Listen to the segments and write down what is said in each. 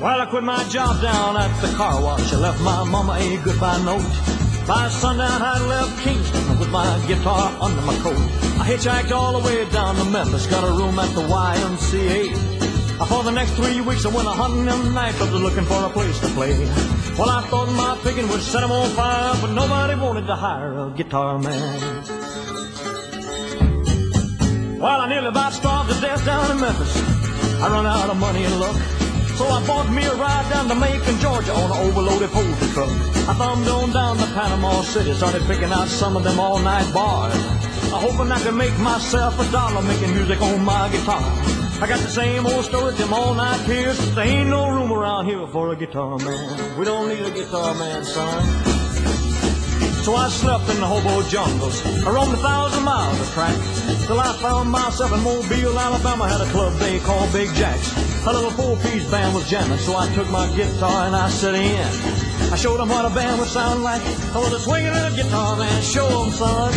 Well, I quit my job down at the car wash. I left my mama a goodbye note. By sundown, I left Kingston with my guitar under my coat. I hitchhiked all the way down to Memphis, got a room at the YMCA. For the next 3 weeks, I went a-hunting them nightclubs looking for a place to play. Well, I thought my picking would set them on fire, but nobody wanted to hire a guitar man. Well, I nearly about starved to death down in Memphis. I run out of money and luck, so I bought me a ride down to Macon, Georgia on an overloaded poultry truck. I thumbed on down to Panama City, started picking out some of them all-night bars, hoping I could make myself $1 making music on my guitar. I got the same old story, them all-night tears. There ain't no room around here for a guitar man. We don't need a guitar man, son. So I slept in the hobo jungles. I roamed 1,000 miles of track till I found myself in Mobile, Alabama. Had a club they called Big Jack's. A little 4-piece band was jamming, so I took my guitar and I set in. I showed them what a band would sound like. I was a swinging little guitar man. Show them, son.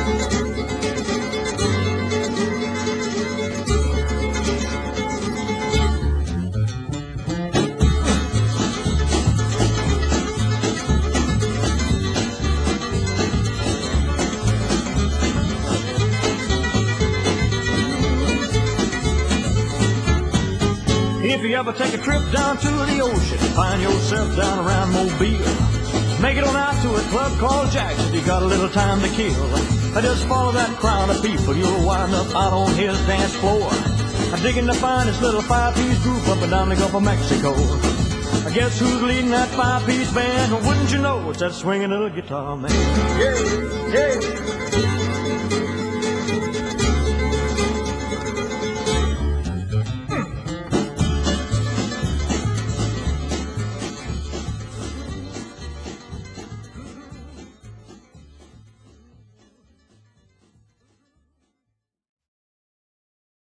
If you ever take a trip down to the ocean, find yourself down around Mobile, make it on out to a club called Jack's if you got a little time to kill. Just follow that crowd of people, you'll wind up out on his dance floor, digging to find this little 5-piece group up and down the Gulf of Mexico. I guess who's leading that 5-piece band? Wouldn't you know it's that swinging little guitar man? Yeah, yeah.